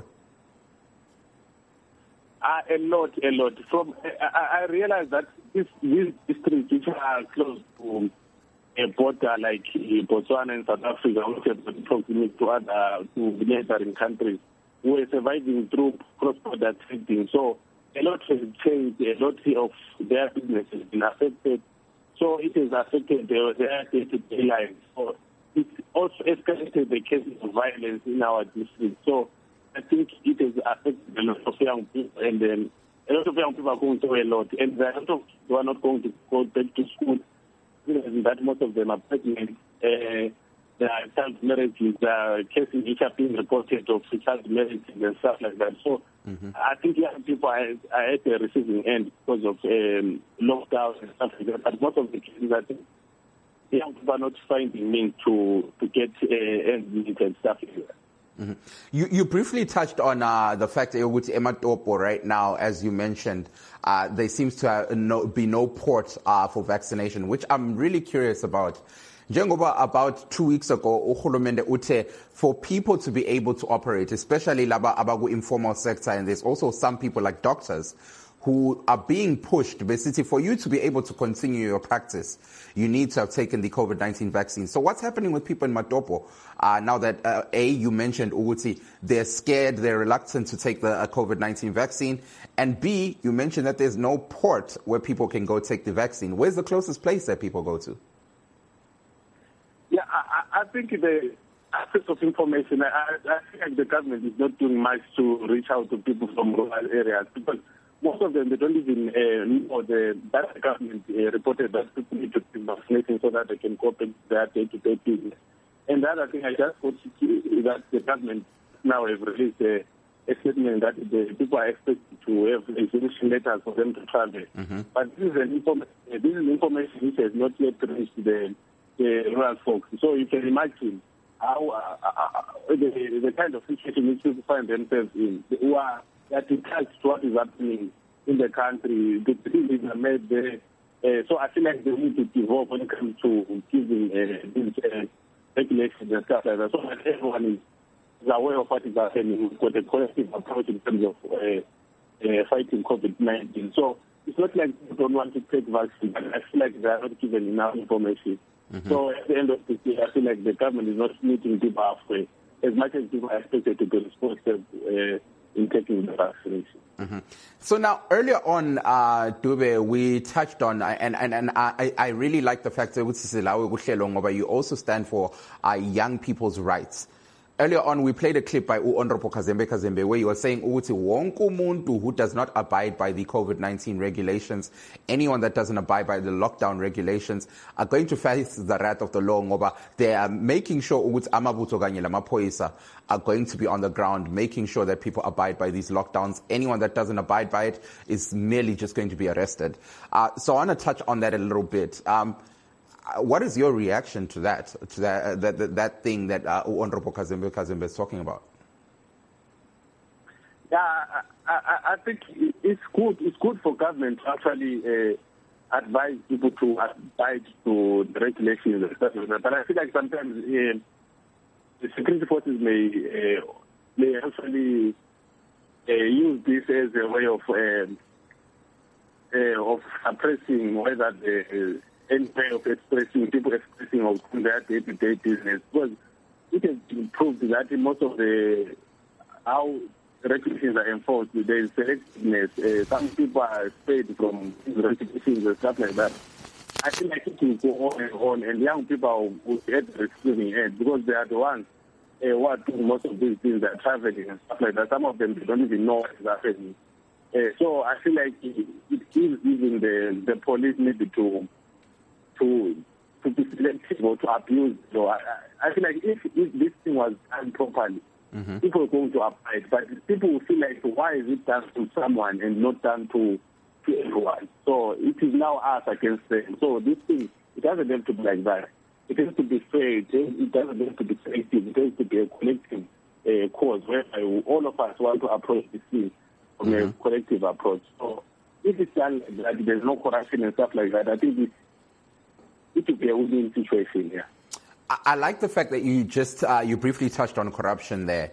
A lot. I realize that these districts which are close to a border like Botswana and South Africa, which are proximate to neighboring countries, were surviving through cross-border trading. So a lot has changed. A lot of their business has been affected. So it has affected their day-to-day lives. So it also escalated the cases of violence in our district. So I think it has affected a lot of young people, and then a lot of young people are going through a lot, and there are a lot of who are not going to go back to school. That most of them are pregnant. There are child marriages, cases which are being reported of child marriages and stuff like that. So I think young people are at the receiving end because of lockdowns and stuff like that. But most of the cases, I think young people are not finding means to get ends meet and stuff like that. You briefly touched on the fact that with eMatopo right now, as you mentioned, there seems to be no port for vaccination, which I'm really curious about. Njengoba about 2 weeks ago, uHulumende uthe for people to be able to operate, especially laba abaku informal sector, and there's also some people like doctors who are being pushed, basically, for you to be able to continue your practice, you need to have taken the COVID-19 vaccine. So what's happening with people in Matopo now that, A, you mentioned, Uguti, they're scared, they're reluctant to take the COVID-19 vaccine, and B, you mentioned that there's no port where people can go take the vaccine. Where's the closest place that people go to? Yeah, I think the access of information, I think like the government is not doing much to reach out to people from rural areas because most of them, they don't even know that the government reported that people need to be vaccinated so that they can cope with their day-to-day business. And the other thing I just want to see is that the government now has released a statement that the people are expected to have resolution letters for them to travel. But this is information which has not yet reached the rural folks. So you can imagine how the kind of situation which people find themselves in, who are attached to what is happening in the country. The decisions are made there. So I feel like they need to evolve when it comes to giving these regulations and stuff like that. So that everyone is aware of what is happening. We've got a collective approach in terms of fighting COVID-19. So it's not like people don't want to take vaccine, but I feel like they are not given enough information. So at the end of the day, I feel like the government is not meeting people halfway. As much as people are expected to be responsive in taking the vaccination. So now, earlier on, Dube, we touched on, and I really like the fact that you also stand for young people's rights. Earlier on, we played a clip by Honorable Kazembe where you were saying, wonke umuntu who does not abide by the COVID-19 regulations, anyone that doesn't abide by the lockdown regulations, are going to face the wrath of the law. They are making sure amabutho kanye lamapoisa are going to be on the ground, making sure that people abide by these lockdowns. Anyone that doesn't abide by it is merely just going to be arrested. So I want to touch on that a little bit. What is your reaction to that thing that Honorable Kazembe is talking about? Yeah, I think it's good. It's good for government to actually advise people to abide to the regulations and stuff like that. But I feel like sometimes the security forces may actually use this as a way of suppressing whether any way of expressing of their day-to-day business, because it has been proved that most of how regulations are enforced, there is selectiveness. Some people are spared from regulations and stuff like that. I feel like it will go on, and young people will get the receiving end because they are the ones who are doing most of these things, that are traveling and stuff like that. Some of them, they don't even know what is happening. So I feel like it is even the police maybe to be selective or to abuse. So I feel like if this thing was done properly, people are going to abide. But people will feel like, why is it done to someone and not done to everyone? So it is now us against them. So this thing, it doesn't have to be like that. It has to be fair. It doesn't have to be selective. It has to be a collective cause whereby all of us want to approach this thing from a collective approach. So if it's done like that, there's no corruption and stuff like that, I think it will be a win-win situation here. I like the fact that you just you briefly touched on corruption there.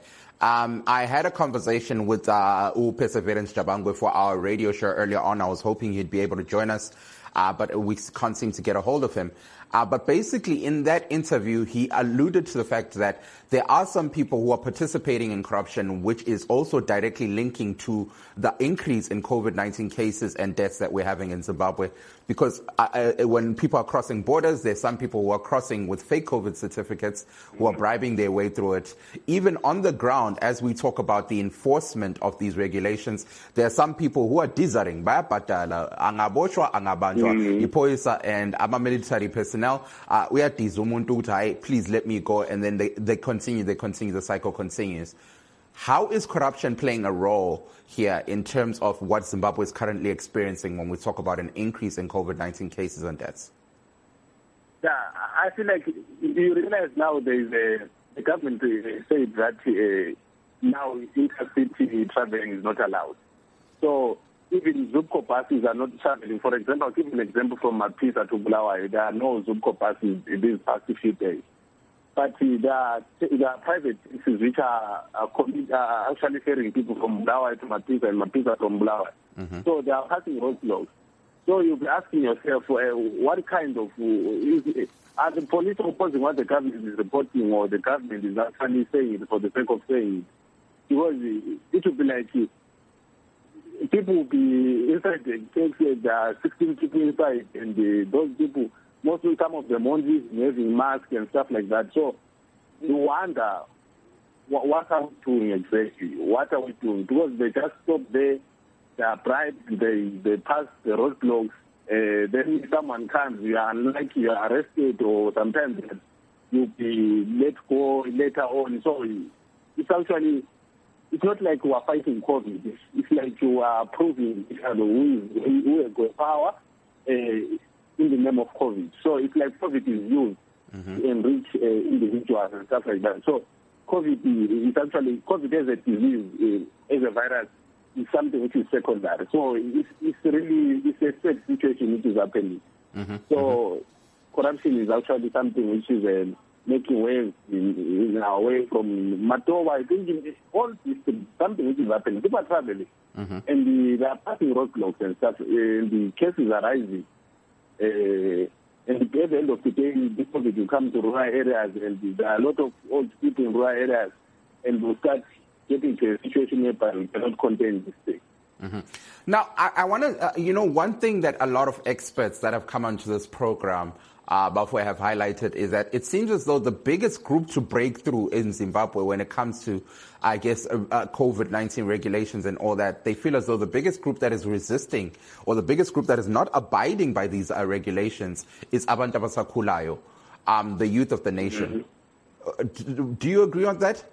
I had a conversation with Perseverance Jabangwe for our radio show earlier on. I was hoping he'd be able to join us, but we can't seem to get a hold of him. But basically in that interview, he alluded to the fact that there are some people who are participating in corruption, which is also directly linking to the increase in COVID-19 cases and deaths that we're having in Zimbabwe. Because when people are crossing borders, there's some people who are crossing with fake COVID certificates who are bribing their way through it. Even on the ground, as we talk about the enforcement of these regulations, there are some people who are desiring, angaboshwa, angabanjwa, ipoisa and military personnel. We are please let me go, and then they continue, the cycle continues. How is corruption playing a role here in terms of what Zimbabwe is currently experiencing when we talk about an increase in COVID-19 cases and deaths? Yeah, I feel like you realize now the government said that now intercity traveling is not allowed. So even Zupco buses are not traveling. For example, I'll give you an example from Mapisa to Bulawayo. There are no Zupco buses in these past few days. But there are private taxis which are actually ferrying people from Bulawayo to Mapisa and Mapisa from Bulawayo. So they are passing roadblocks. So you'll be asking yourself, what kind of... are the police opposing what the government is reporting, or the government is actually saying it for the sake of saying it? Because it will be like... people will be inside the taxi, there are 16 people inside, and those people, mostly some of them won't be having masks and stuff like that. So you wonder, what are we doing exactly? What are we doing? Because they just stop there, they are bribed, they pass the roadblocks, then if someone comes, you are unlucky, you are arrested, or sometimes you'll be let go later on. So it's actually... it's not like we are fighting COVID. It's like you are proving who has got power in the name of COVID. So it's like COVID is used to enrich individuals and stuff like that. So COVID as a disease, as a virus, is something which is secondary. So it's a sad situation which is happening. So corruption is actually something which is making waves in our way from Matowa. I think all this is something which is happening. People are traveling, and they are passing roadblocks and stuff, and the cases are rising. And at the end of the day, people will come to rural areas, and there are a lot of old people in rural areas, and we'll start getting to a situation where we cannot contain this thing. Now, I want to, one thing that a lot of experts that have come onto this program Bafwe have highlighted is that it seems as though the biggest group to break through in Zimbabwe when it comes to, I guess, COVID-19 regulations and all that, they feel as though the biggest group that is resisting, or the biggest group that is not abiding by these regulations, is Abantu Abasakhulayo, the youth of the nation. Do you agree on that?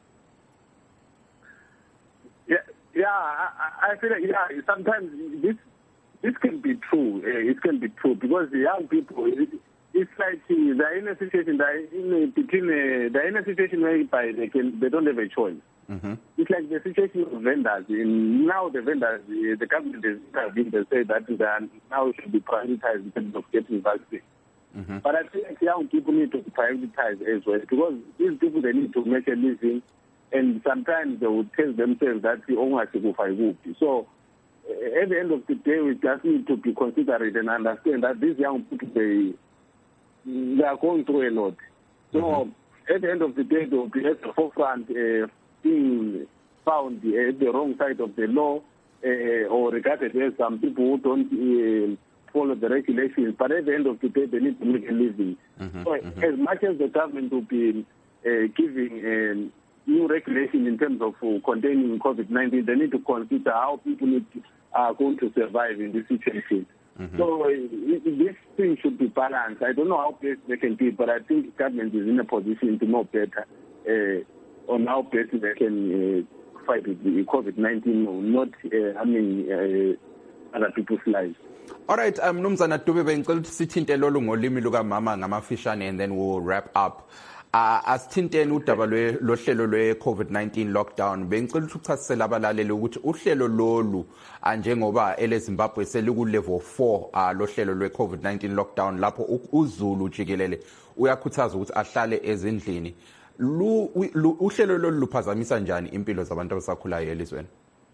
Yeah, I feel like, sometimes this can be true. It can be true because the young people, it's like they're in a situation, they're in a situation whereby they don't have a choice. It's like the situation of vendors. Now the vendors, the government has intervened and said that now should be prioritized in terms of getting vaccine. But I think young people need to prioritize as well, because these people, they need to make a living, and sometimes they will tell themselves that the only will. So at the end of the day, we just need to be considerate and understand that these young people, they are going through a lot. So at the end of the day, they will be at the forefront, being found at the wrong side of the law, or regarded as some people who don't follow the regulations. But at the end of the day, they need to make a living. So as much as the government will be giving new regulation in terms of containing COVID-19, they need to consider how people are going to survive in this situation. So this thing should be balanced. I don't know how best they can be, but I think government is in a position to know better on how best they can fight with the COVID-19, not harming other people's lives. All right, Mnumzana Dube, bengicela ukuthi sithinte lolu ngolimi lukamama ngamafishane, and then we'll wrap up. Asithinteni udaba lohlelo lwe-COVID-19 lockdown. Bengicela ukuthi uchasisele abalaleli ukuthi uhlelo lolu njengoba eleZimbabwe seliku-level 4 lohlelo lwe-COVID-19 lockdown, lapho uZulu jikelele uyakhuthaza ukuthi ahlale ezindlini. Uhlelo lolu luphazamisa njani impilo zabantu abasakhulayo elizweni?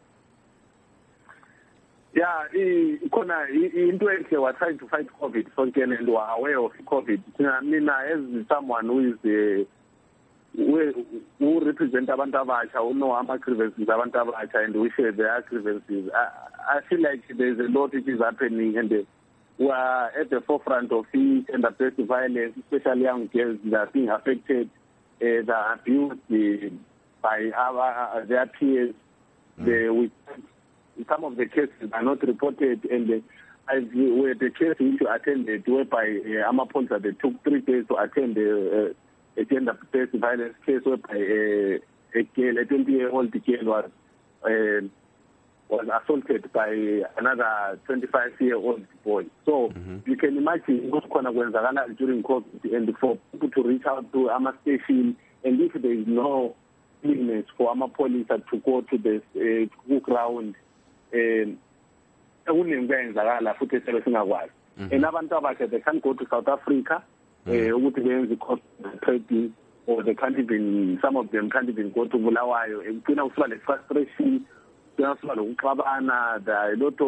Yeah, into enhle, we're trying to fight COVID, so again, and we're aware of COVID. I mean, as someone who is who represents abantu abasha, who know our grievances, abantu abasha, and we share their grievances, I feel like there's a lot which is happening, and we are at the forefront of it, and the best violence, especially young girls that are being affected, they are abused by their peers. Some of the cases are not reported, and where the case which you attended, whereby Amaponza, they took 3 days to attend a gender-based violence case, whereby a 20-year-old girl was assaulted by another 25-year-old boy. So you can imagine what's going to during COVID, and for people to reach out to Ama station, and if there is no willingness for Ama police to go to the ground, and abantu abasha, they can't go to South Africa, or they can't even, some of them can't even go to Bulawayo. And there are frustration, there are a lot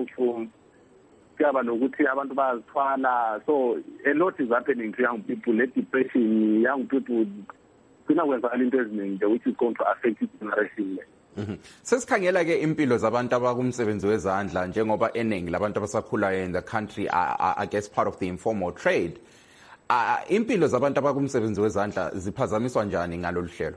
of so a lot is happening to young people, depression, young people, which is going to affect this generation. Sesikhangela ke impilo zabantu abakumsebenzi wezandla njengoba eningi labantu abasakhulayo in the country I guess part of the informal trade. Impilo zabantu abakumsebenzi wezandla ziphazamiswa njani ngalolu hlelo?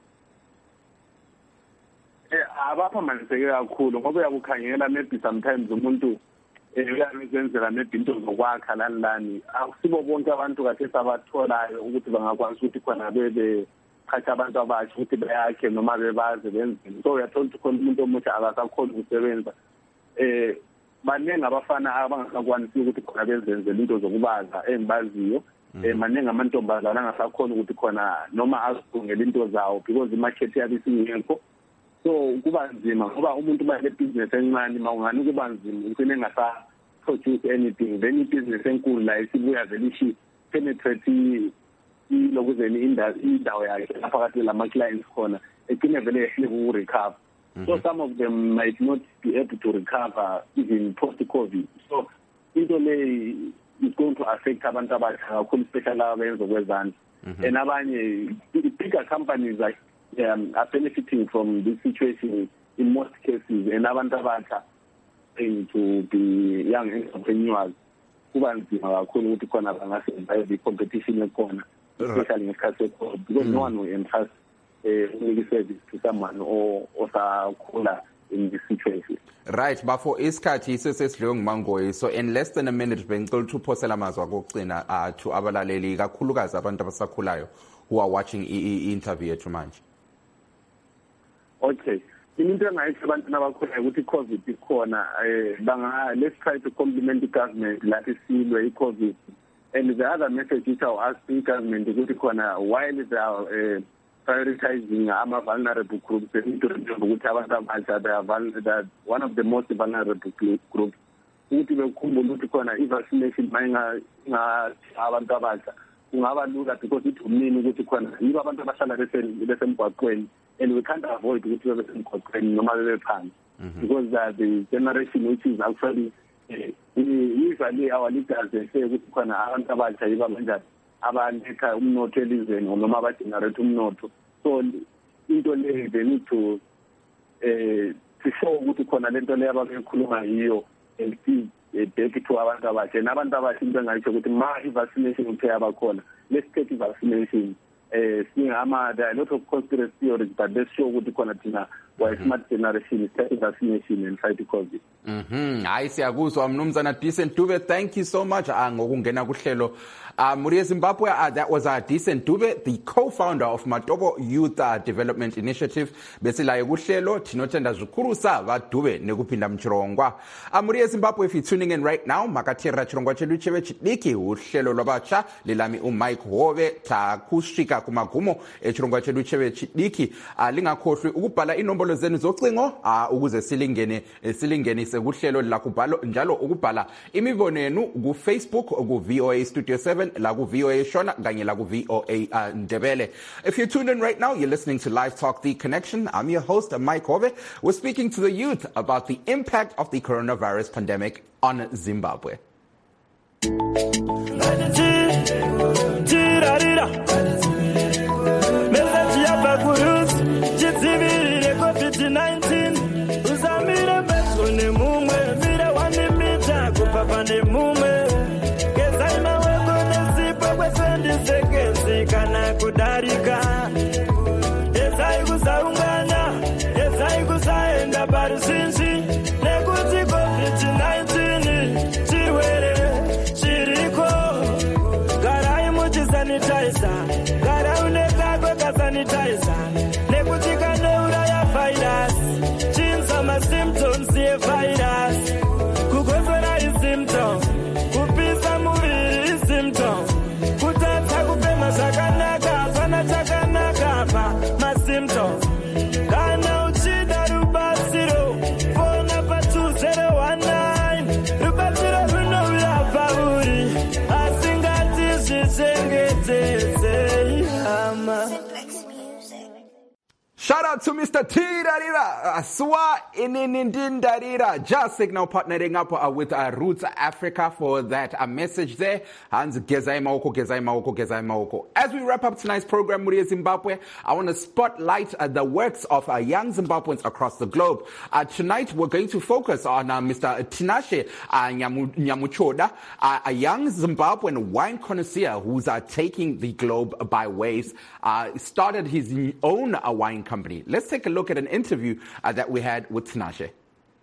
Abaphambaniseke kakhulu ngoba uyakukhangela maybe sometimes umuntu uyazenzela maybe into zokwakha lani akusibo bonke abantu kahle sabatholayo ukuthi bangakwazi ukuthi khona bebe khathi abantu abasha ukuthi bayakhe noma bebaze benzeni. So uyathola ukuthi khona umuntu omusha akasakhona ukusebenza. Baningi abafana abangakwanisi ukuthi khona benzenzela into zokubaza engibaziyo. Maningi amantombazana angasakhona ukuthi khona noma azifungele into zawo because imarket yabo isingekho. So kuba nzima ngoba umuntu bayile business encane mawungani kuba nzima ugcine ngasa produce anything, then business enkulu la isibuya velishi penetrate lokuzeni indawo yakhe phakathi lama clients khona egcine vele ehlele ku recover. So some of them might not be able to recover even post COVID. So into le is going to affect abantu abasha kakhulu, especially abenza kwezandla. And abanye bigger companies are benefiting from this situation in most cases, and abantu abasha to be young entrepreneurs kuba nzima kakhulu ukuthi khona bangasurvive competition ekhona, especially ngesikhathi seCOVID, because no one will entrust service to someone or osakhula in this situation. Right, bafo isikhathi sesidliwe nguMangoyi, so in less than a minute bengicela ukuthi uphosela amazwi akugcina to abalaleli kakhulukazi abantu abasakhulayo who are watching i-interview yethu manje. Okay. Into engayisho abantu abakhulayo ukuthi COVID ikhona, let's try to compliment the government like isilwe i-COVID. And the other message which I'll ask the government ukuthi khona while they are prioritizing vulnerable groups. They need to remember ukuthi abantu abasha they are one of the most vulnerable groups. Ukuthi bekhumbula ukuthi khona i-vaccination mayinga abantu abasha kungaba lula because it mean ukuthi khona yibo abantu abahlala besemgwaqweni and we can't avoid ukuthi bebesemgwaqweni noma bebephansi because the generation which is actually usually our leaders they say ukuthi khona abantu abasha yibo abanjani abanetha umnotho elizweni noma abagenerate umnotho. So into le they need to show ukuthi khona lento le ababekhuluma yiyo and see back to abantu abasha nabantu abasha into engayisho ukuthi ma i-vaccination uthe abakhona let's take i-vaccination. There are a lot of conspiracy theories, but let's show ukuthi khona thina we're a smart generation is taking vaccination and fight COVID. Hayi siyakuzwa mnumzana Decent Dube, thank you so much ngokungena kuhlelo. Muria Zimbabwe, that was Decent Dube, the co-founder of Matobo Youth Development Initiative. Besilaye kuhlelo tinotenda zukurusa va Dube nekupinda mchirongwa. Muria Zimbabwe, if you're tuning in right now, makatira chirongwa chedu cheve chidiki uhlelo lobacha lilami Mike Hove ta kushika kumagumo chirongwa chedu cheve chidiki lingakhohlwi ukubhala inombolo zenu zocingo ukuze silingenise kuhlelo lakubhalo njalo ukubhala imibono yenu ku Facebook ku VOA Studio 7 la ku VOA Shona kanye la ku VOA Ndebele. If you're tuned in right now, you're listening to Live Talk The Connection. I'm your host Mike Hove. We're speaking to the youth about the impact of the coronavirus pandemic on Zimbabwe. Kana kudarika ezai kusaungana ezai kusaenda paruzinzi nekuti COVID-19 chirwere chiriko. Garai muchisanitizer, gara unekako kasanitizer nekuti kanouraya virus. Chinza masymptoms yevirus, kukotsora isymptom, kupisa muviri isymptom, kutatsa kupema zvakanaka hapana chakanaka pa masymptoms. Kana uchida rubatsiro fona pa2019 rubatsiro runouya pauri asingati zvichengetedze hama. Shout out to Mr. T. Darira, Swa Ininindindarira, Just Signal partnering up with Roots Africa for that message there. Hans Gezai Maoko. As we wrap up tonight's program, Muria Zimbabwe, I want to spotlight the works of young Zimbabweans across the globe. Tonight, we're going to focus on Mr. Tinashe Nyamuchoda, a young Zimbabwean wine connoisseur who's taking the globe by waves. Started his own wine company. Let's take a look at an interview that we had with Tinashe.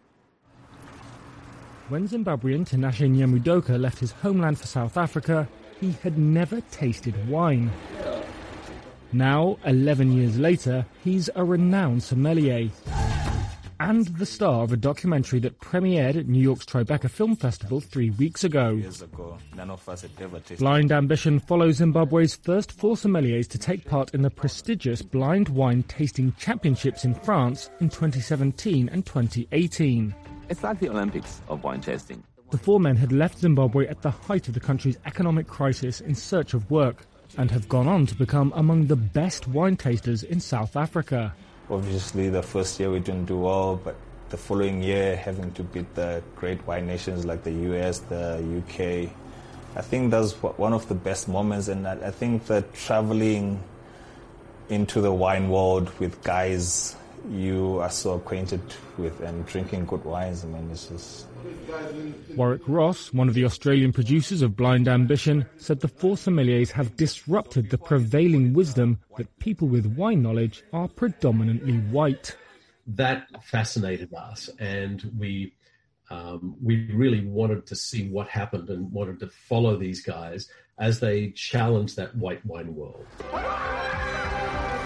When Zimbabwean Tinashe Nyamudoka left his homeland for South Africa, he had never tasted wine. Now, 11 years later, he's a renowned sommelier and the star of a documentary that premiered at New York's Tribeca Film Festival 3 weeks ago. None of us had ever tasted. Blind Ambition follows Zimbabwe's first 4 sommeliers to take part in the prestigious Blind Wine Tasting Championships in France in 2017 and 2018. It's like the Olympics of wine tasting. The 4 men had left Zimbabwe at the height of the country's economic crisis in search of work and have gone on to become among the best wine tasters in South Africa. Obviously, the first year we didn't do well, but the following year, having to beat the great wine nations like the US, the UK, I think that's one of the best moments. And I think that traveling into the wine world with guys you are so acquainted with and drinking good wines, I mean, it's just... Warwick Ross, one of the Australian producers of Blind Ambition, said the 4 sommeliers have disrupted the prevailing wisdom that people with wine knowledge are predominantly white. That fascinated us, and we really wanted to see what happened and wanted to follow these guys as they challenged that white wine world.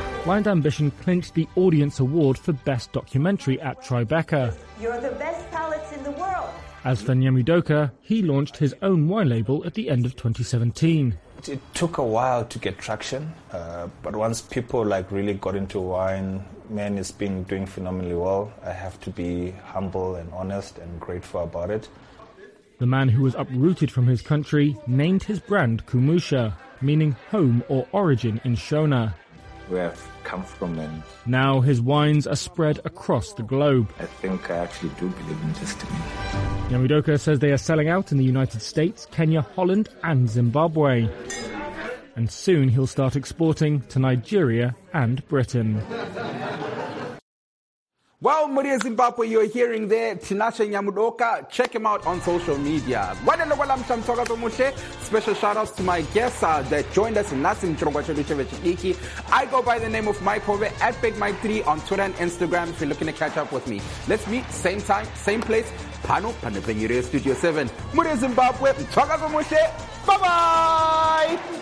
Blind Ambition clinched the Audience Award for Best Documentary at Tribeca. You're the best palates in the world. As for Nyamudoka, he launched his own wine label at the end of 2017. It took a while to get traction, but once people really got into wine, man, it's been doing phenomenally well. I have to be humble and honest and grateful about it. The man who was uprooted from his country named his brand Kumusha, meaning home or origin in Shona. Where I've come from, and now his wines are spread across the globe. I think I actually do believe in destiny. Nyamudoka says they are selling out in the United States, Kenya, Holland and Zimbabwe. And soon he'll start exporting to Nigeria and Britain. Well, Muria Zimbabwe, you're hearing there Tinashe Nyamudoka. Check him out on social media. Special shout outs to my guests that joined us in Nasim Chirogwacho. I go by the name of Mike Hove at BigMike3 on Twitter and Instagram if you're looking to catch up with me. Let's meet same time, same place. Pano Panepengire Studio 7. Muria Zimbabwe. Bye bye.